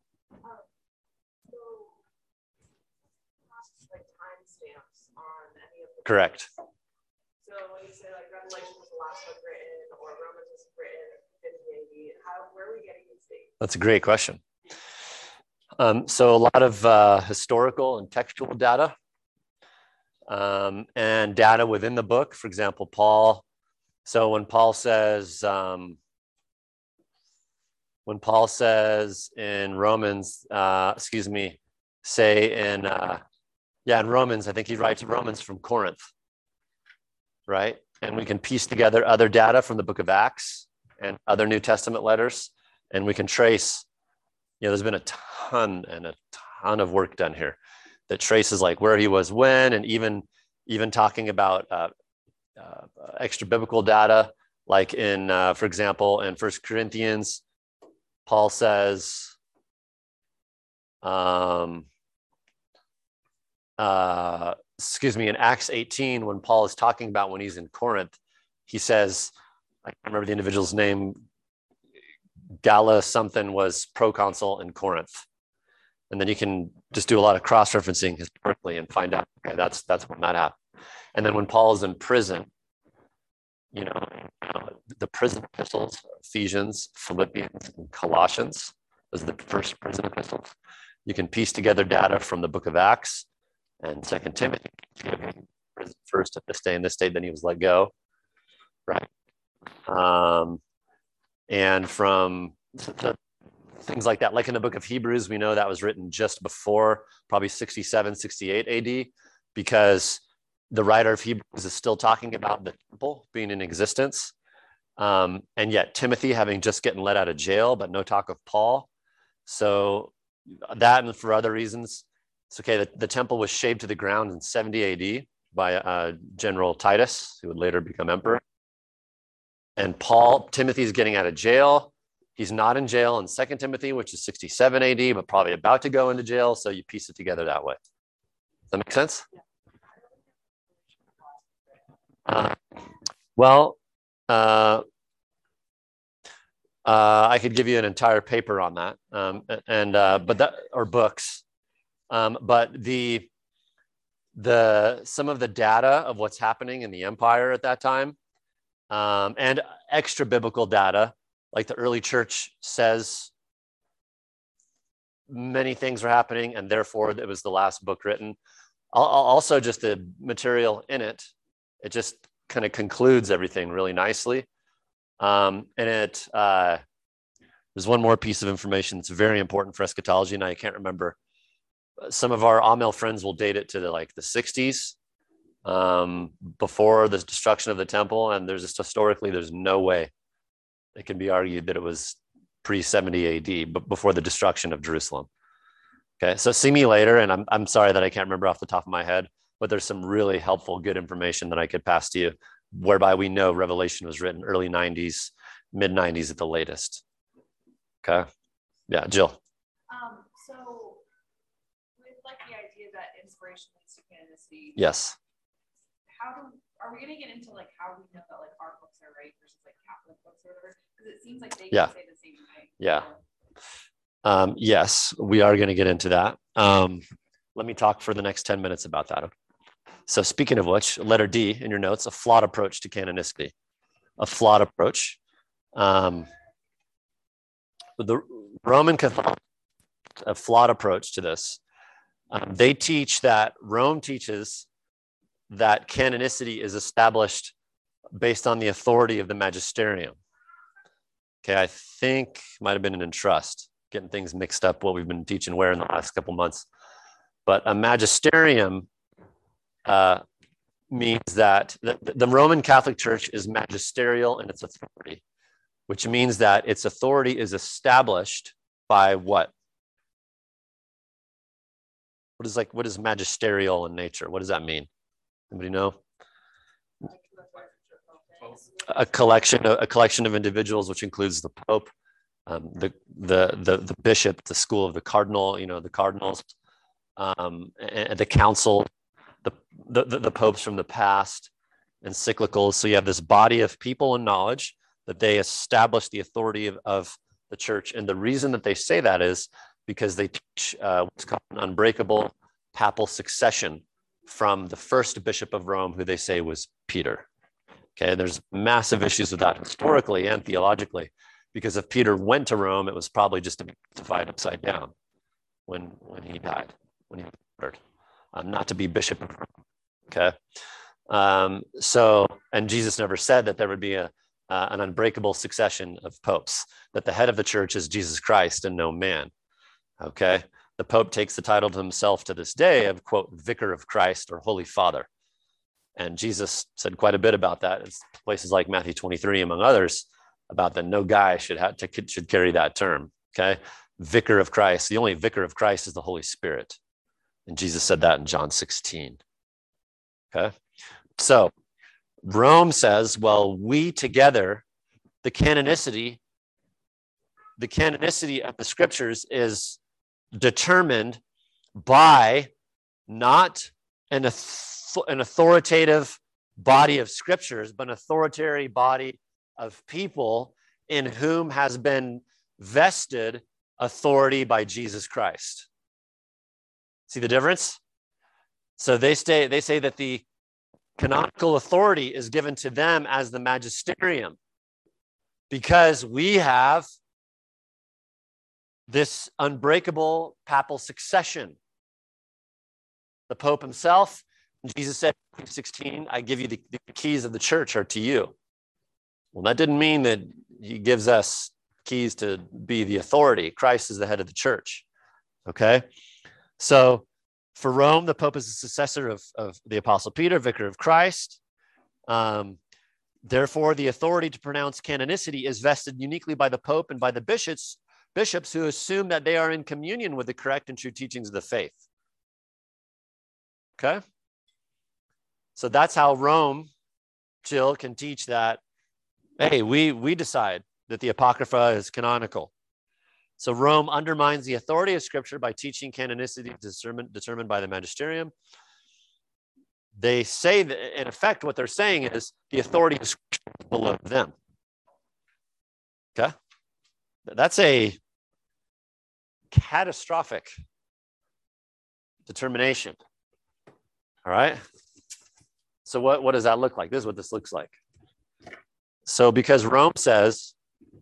Like timestamps on any of the Correct. books. So when you say like Revelation was the last book written or Romans was written fifty A D, how where are we getting these dates? That's a great question. Um, so a lot of uh, historical and textual data um, and data within the book. For example, Paul. So when Paul says, um, when Paul says in Romans, uh, excuse me, say in, uh, yeah, in Romans, I think he writes Romans from Corinth, right? And we can piece together other data from the book of Acts and other New Testament letters, and we can trace, you know, there's been a ton and a ton of work done here that traces like where he was when, and even, even talking about uh, uh, extra biblical data, like in, uh, for example, in First Corinthians, Paul says, um, uh, excuse me, in Acts eighteen, when Paul is talking about when he's in Corinth, he says, I can't remember the individual's name, Galla something was proconsul in Corinth. And then you can just do a lot of cross-referencing historically and find out, okay, that's, that's when that happened. And then when Paul is in prison, you know, uh, the prison epistles, Ephesians, Philippians, and Colossians, those are the first prison epistles. You can piece together data from the book of Acts and Second Timothy. First at this day and this day, then he was let go, right? Um, and from the, things like that, like in the book of Hebrews, we know that was written just before probably sixty-seven, sixty-eight A D, because the writer of Hebrews is still talking about the temple being in existence. Um, and yet Timothy having just gotten let out of jail, but no talk of Paul. So that, and for other reasons, it's okay. The, the temple was shaved to the ground in seventy A D by uh, General Titus, who would later become emperor. And Paul, Timothy's getting out of jail. He's not in jail in Second Timothy, which is sixty-seven A D, but probably about to go into jail. So you piece it together that way. Does that make sense? Uh, well, uh, uh, I could give you an entire paper on that, um, and uh, but that or books, um, but the the some of the data of what's happening in the empire at that time, um, and extra biblical data, like the early church says, many things were happening, and therefore it was the last book written. Also, just the material in it. It just kind of concludes everything really nicely. Um, and it, uh, there's one more piece of information that's very important for eschatology, and I can't remember. Some of our Amel friends will date it to the, like the sixties, um, before the destruction of the temple. And there's just historically, there's no way it can be argued that it was pre seventy A D, but before the destruction of Jerusalem. Okay, so see me later, and I'm, I'm sorry that I can't remember off the top of my head, but there's some really helpful, good information that I could pass to you, whereby we know Revelation was written early nineties, mid nineties at the latest. Okay. Yeah, Jill. Um, so with like the idea that inspiration leads to canonicity. Yes. How do, are we going to get into like how we know that like our books are right versus like Catholic books or whatever? Because it seems like they yeah. can say the same thing. Yeah. Um, yes, we are going to get into that. Um, let me talk for the next ten minutes about that. So speaking of which, letter D in your notes, a flawed approach to canonicity, a flawed approach. Um, the Roman Catholic, a flawed approach to this. Um, they teach that Rome teaches that canonicity is established based on the authority of the magisterium. Okay, I think might have been an entrust. getting things mixed up, what we've been teaching where in the last couple months. But a magisterium uh, means that the, the Roman Catholic Church is magisterial in its authority, which means that its authority is established by what? What is like, what is magisterial in nature? What does that mean? Anybody know? A collection, a collection of individuals, which includes the Pope, um, the, the the the bishop, the school of the cardinal, you know, the cardinals, um, and the council, the, the the popes from the past, encyclicals. So you have this body of people and knowledge that they establish the authority of, of the church, and the reason that they say that is because they teach uh, what's called an unbreakable papal succession from the first bishop of Rome, who they say was Peter. Okay, there's massive issues with that historically and theologically, because if Peter went to Rome, it was probably just to be crucified upside down when, when he died, when he was murdered, um, not to be bishop of Rome. Okay, um, so, and Jesus never said that there would be a, uh, an unbreakable succession of popes, that the head of the church is Jesus Christ and no man. Okay, the Pope takes the title to himself to this day of, quote, Vicar of Christ or Holy Father. And Jesus said quite a bit about that. It's places like Matthew twenty-three, among others, about that no guy should have to, should carry that term. Okay, Vicar of Christ. The only Vicar of Christ is the Holy Spirit, and Jesus said that in John sixteen. Okay, so Rome says, well, we together, the canonicity, the canonicity of the scriptures is determined by not an authority, an authoritative body of scriptures, but an authoritative body of people in whom has been vested authority by Jesus Christ. See the difference? So they say, they say that the canonical authority is given to them as the magisterium, because we have this unbreakable papal succession. The Pope himself, Jesus said, sixteen, I give you the, the keys of the church are to you. Well, that didn't mean that he gives us keys to be the authority. Christ is the head of the church. Okay? So for Rome, the Pope is the successor of, of the Apostle Peter, Vicar of Christ. Um, therefore, the authority to pronounce canonicity is vested uniquely by the Pope and by the bishops, bishops who assume that they are in communion with the correct and true teachings of the faith. Okay? So that's how Rome, Jill, can teach that, hey, we, we decide that the Apocrypha is canonical. So Rome undermines the authority of Scripture by teaching canonicity determined, determined by the magisterium. They say that, in effect, what they're saying is the authority is below them. Okay? That's a catastrophic determination. All right? So what, what does that look like? This is what this looks like. So because Rome says,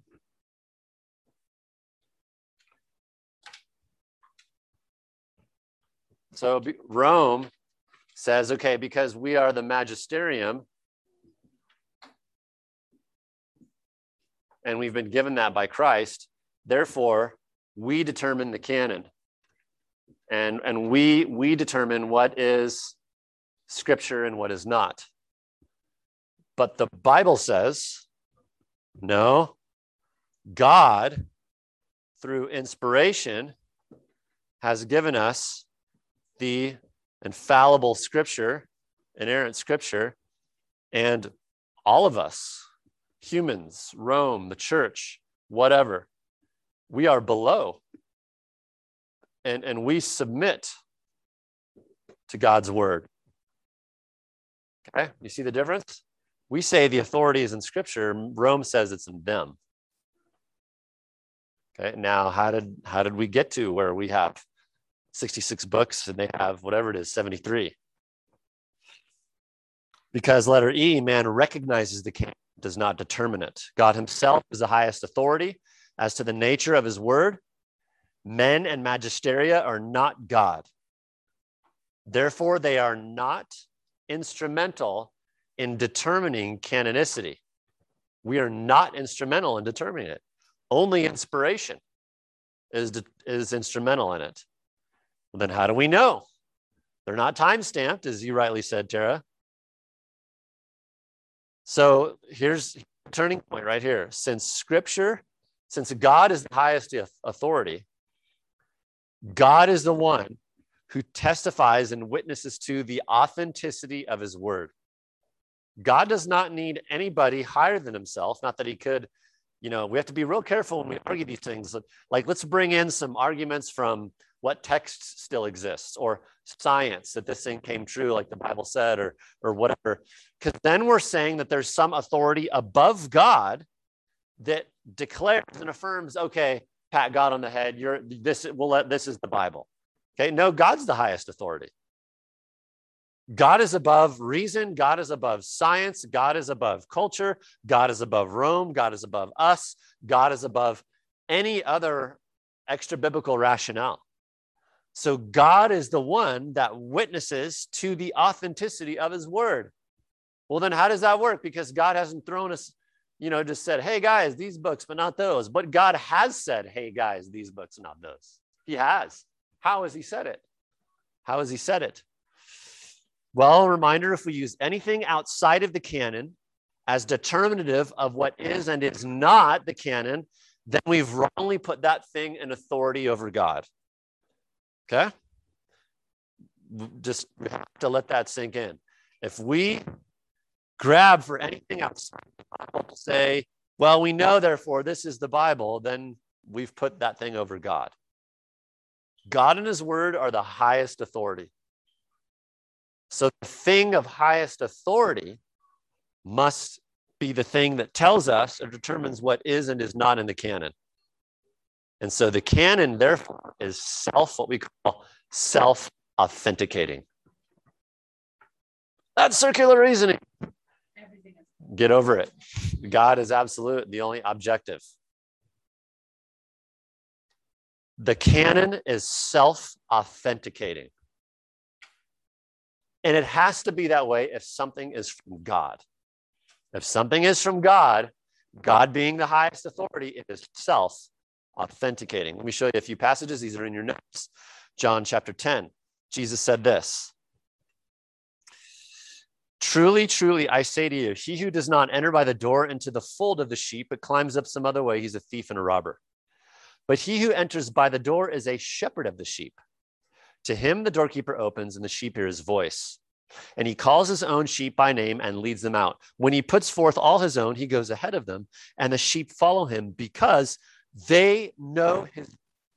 so Rome says, okay, because we are the magisterium, and we've been given that by Christ, therefore we determine the canon. And, and we, we determine what is Scripture and what is not. But the Bible says, no, God, through inspiration, has given us the infallible Scripture, inerrant Scripture, and all of us, humans, Rome, the church, whatever, we are below. And, and we submit to God's word. Okay, you see the difference? We say the authority is in Scripture. Rome says it's in them. Okay, now how did how did we get to where we have sixty-six books and they have whatever it is, seventy-three? Because letter E, man recognizes the canon, does not determine it. God himself is the highest authority as to the nature of his word. Men and magisteria are not God. Therefore, they are not instrumental in determining canonicity. We are not instrumental in determining it. Only inspiration. is, is instrumental in it. Well, then how do we know? They're not time-stamped, as you rightly said, Tara. So here's the turning point right here. Since Scripture, since God is the highest authority, God is the one who testifies and witnesses to the authenticity of his word. God does not need anybody higher than himself. Not that he could, you know, we have to be real careful when we argue these things. Like, let's bring in some arguments from what text still exists, or science, that this thing came true, like the Bible said, or, or whatever. Because then we're saying that there's some authority above God that declares and affirms, okay, pat God on the head, you're this, we'll let, this is the Bible. Okay, no, God's the highest authority. God is above reason. God is above science. God is above culture. God is above Rome. God is above us. God is above any other extra biblical rationale. So God is the one that witnesses to the authenticity of his word. Well, then how does that work? Because God hasn't thrown us, you know, just said, hey guys, these books, but not those. But God has said, hey guys, these books, not those. He has. How has he said it? How has he said it? Well, a reminder, if we use anything outside of the canon as determinative of what is and is not the canon, then we've wrongly put that thing in authority over God. Okay? Just we have to let that sink in. If we grab for anything outside the Bible to say, well, we know, therefore, this is the Bible, then we've put that thing over God. God and his word are the highest authority. So the thing of highest authority must be the thing that tells us or determines what is and is not in the canon. And so the canon, therefore, is self, what we call self-authenticating. That's circular reasoning. Get over it. God is absolute, the only objective. The canon is self-authenticating. And it has to be that way if something is from God. If something is from God, God being the highest authority, it is self-authenticating. Let me show you a few passages. These are in your notes. John chapter ten. Jesus said this. Truly, truly, I say to you, he who does not enter by the door into the fold of the sheep, but climbs up some other way, he's a thief and a robber. But he who enters by the door is a shepherd of the sheep. To him the doorkeeper opens, and the sheep hear his voice. And he calls his own sheep by name and leads them out. When he puts forth all his own, he goes ahead of them, and the sheep follow him because they know his.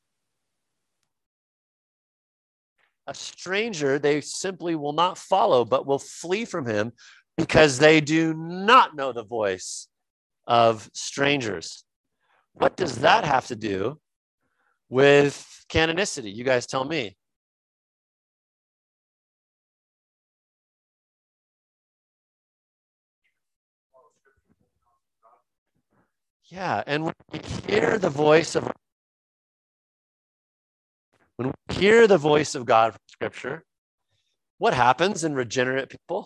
A stranger they simply will not follow, but will flee from him because they do not know the voice of strangers. What does that have to do with canonicity? You guys tell me. Yeah, and when we hear the voice of when we hear the voice of God from Scripture, what happens in regenerate people?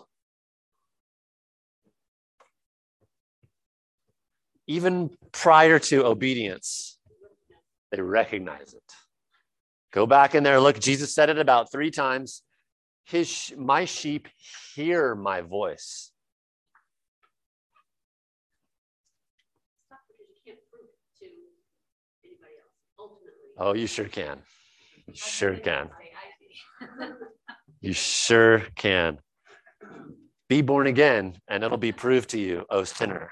Even prior to obedience, they recognize it. Go back in there, look, Jesus said it about three times. His, my sheep hear my voice. Oh, you sure can. You sure can. You sure can. Be born again, and it'll be proved to you, O sinner.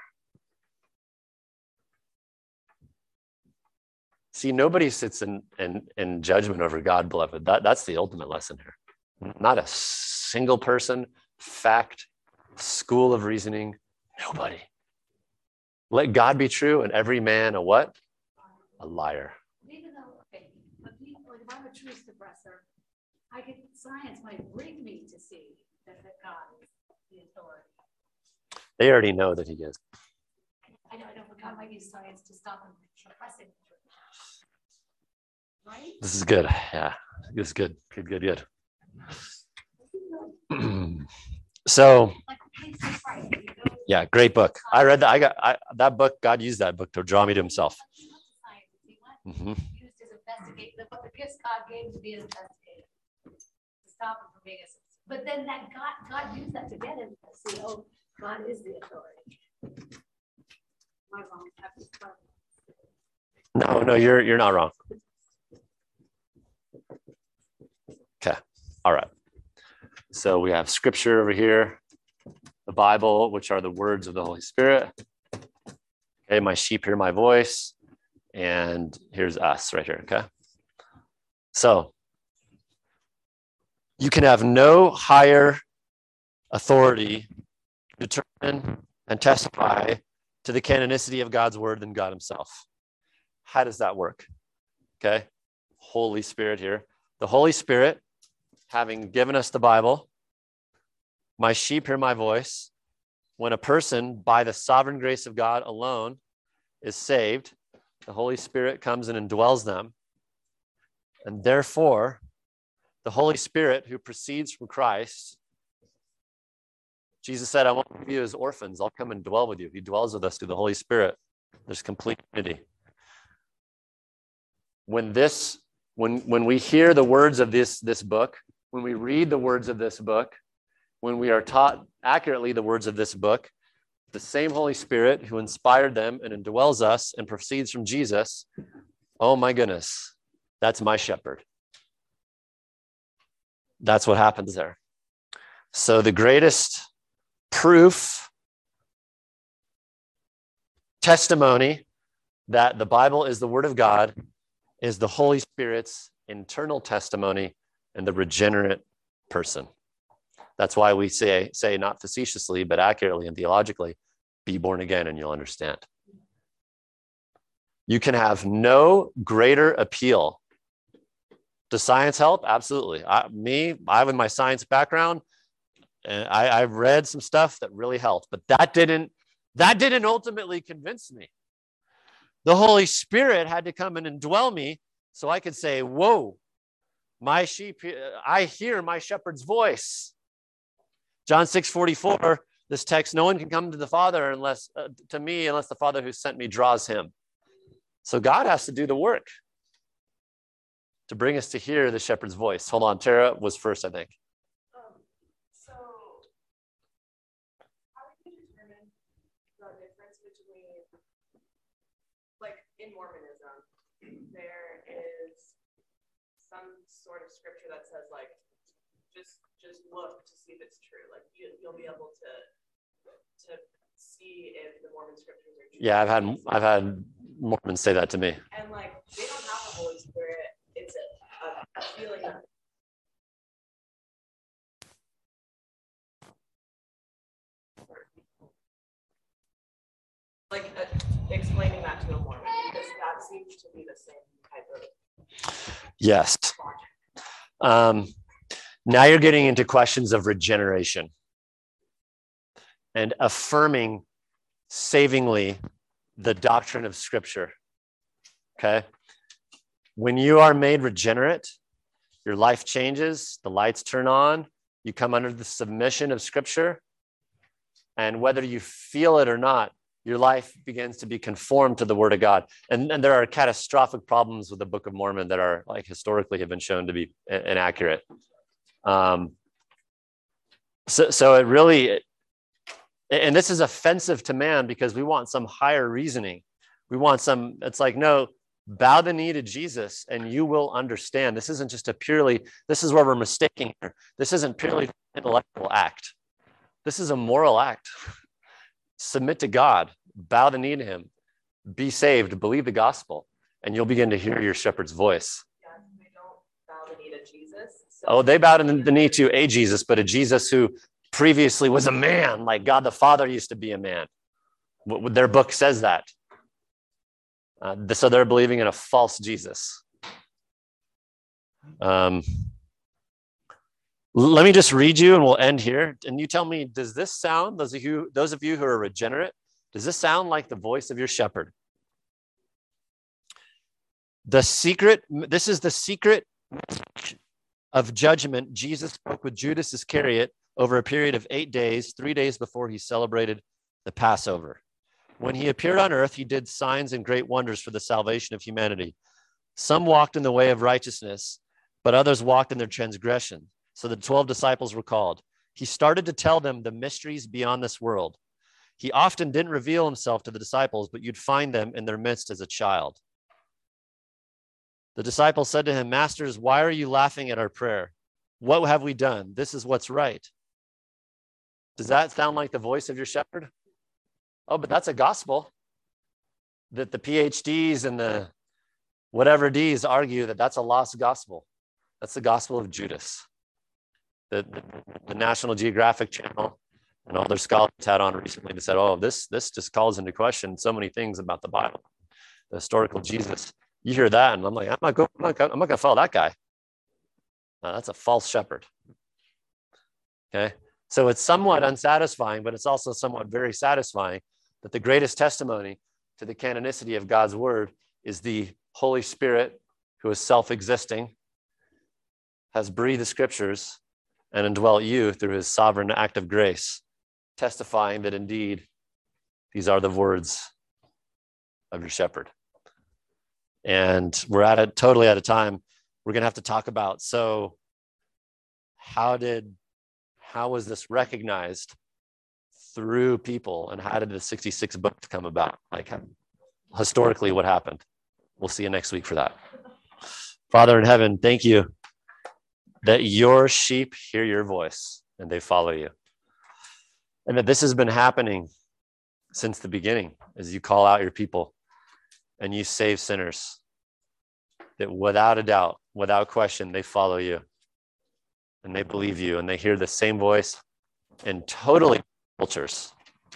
See, nobody sits in, in, in judgment over God, beloved. That, that's the ultimate lesson here. Not a single person, fact, school of reasoning, nobody. Let God be true and every man a what? A liar. Even though, okay, but people, like if I'm a truth suppressor, I get science might bring me to see that, that God is the authority. They already know that he is. I know, I know, but God might use science to stop him from suppressing the truth. Right? This is good. Yeah, this is good. Good, good, good. So, yeah, great book. I read that. I got I, that book. God used that book to draw me to himself. Mm-hmm. gave, what the gifts God gave to be an investigator. To stop him from being a, but then that God, God used that to get him to see, oh, God is the authority. Am I wrong? No, no, you're you're not wrong. Okay, all right. So we have scripture over here, the Bible, which are the words of the Holy Spirit. Okay, my sheep hear my voice, and here's us right here. Okay, so you can have no higher authority to determine and testify to the canonicity of God's word than God himself. How does that work? Okay, Holy Spirit here. The Holy Spirit, having given us the Bible, my sheep hear my voice. When a person, by the sovereign grace of God alone, is saved, the Holy Spirit comes and indwells them. And therefore, the Holy Spirit who proceeds from Christ, Jesus said, I won't leave you as orphans. I'll come and dwell with you. He dwells with us through the Holy Spirit. There's complete unity. When this, when, when we hear the words of this, this book, when we read the words of this book, when we are taught accurately the words of this book, the same Holy Spirit who inspired them and indwells us and proceeds from Jesus, oh my goodness, that's my shepherd. That's what happens there. So the greatest proof, testimony that the Bible is the Word of God is the Holy Spirit's internal testimony and the regenerate person. That's why we say, say not facetiously, but accurately and theologically, be born again and you'll understand. You can have no greater appeal. Does science help? Absolutely. I, me, I with my science background, and I, I've read some stuff that really helped, but that didn't, that didn't ultimately convince me. The Holy Spirit had to come and indwell me so I could say, whoa, my sheep, I hear my shepherd's voice. John six forty-four, this text, no one can come to the Father unless, uh, to me, unless the Father who sent me draws him. So God has to do the work to bring us to hear the shepherd's voice. Hold on, Tara was first, I think. Um, so, how do you determine the difference between, like in Mormonism, there is some sort of scripture that says like, just just look to see if it's true. Like you, you'll be able to to see if the Mormon scriptures are true. Yeah, I've had I've had Mormons say that to me. And like they don't have the Holy Spirit. It's a, a, a feeling of like uh, explaining that to a Mormon because that seems to be the same type of Yes. Um, now you're getting into questions of regeneration and affirming savingly the doctrine of Scripture. Okay. When you are made regenerate, your life changes, the lights turn on, you come under the submission of Scripture, and whether you feel it or not, your life begins to be conformed to the Word of God. And, and there are catastrophic problems with the Book of Mormon that are like historically have been shown to be inaccurate. Um, so, so it really, and this is offensive to man because we want some higher reasoning. We want some, it's like, no, bow the knee to Jesus and you will understand. This isn't just a purely, this is where we're mistaking here. This isn't purely an intellectual act. This is a moral act. Submit to God, bow the knee to him, be saved, believe the gospel, and you'll begin to hear your shepherd's voice. yeah, they don't bow the knee to Jesus. So Oh, they bowed the knee to a Jesus, but a Jesus who previously was a man, like God the Father used to be a man. Their book says that. Uh, so they're believing in a false Jesus. Um, let me just read you and we'll end here. And you tell me, does this sound, those of you, those of you who are regenerate, does this sound like the voice of your shepherd? The secret, this is the secret of judgment Jesus spoke with Judas Iscariot over a period of eight days, three days before he celebrated the Passover. When he appeared on earth, he did signs and great wonders for the salvation of humanity. Some walked in the way of righteousness, but others walked in their transgression. So the twelve disciples were called. He started to tell them the mysteries beyond this world. He often didn't reveal himself to the disciples, but you'd find them in their midst as a child. The disciples said to him, Masters, why are you laughing at our prayer? What have we done? This is what's right. Does that sound like the voice of your shepherd? Oh, but that's a gospel that the P H Ds and the whatever Ds argue that that's a lost gospel. That's the gospel of Judas. The, the, the National Geographic Channel and all their scholars had on recently that said, oh, this, this just calls into question so many things about the Bible, the historical Jesus. You hear that, and I'm like, I'm not going, I'm not, I'm not going to follow that guy. No, that's a false shepherd. Okay, so it's somewhat unsatisfying, but it's also somewhat very satisfying that the greatest testimony to the canonicity of God's word is the Holy Spirit, who is self-existing, has breathed the scriptures and indwelt you through his sovereign act of grace, testifying that indeed these are the words of your shepherd. And we're at it totally out of time. We're going to have to talk about, so how did, how was this recognized through people, and how did the sixty-six books come about? Like, historically, what happened? We'll see you next week for that. Father in heaven, thank you that your sheep hear your voice and they follow you. And that this has been happening since the beginning as you call out your people and you save sinners. That without a doubt, without question, they follow you and they believe you and they hear the same voice in totally cultures.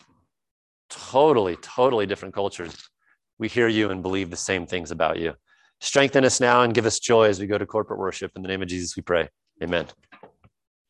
Totally, totally different cultures. We hear you and believe the same things about you. Strengthen us now and give us joy as we go to corporate worship. In the name of Jesus, we pray. Amen.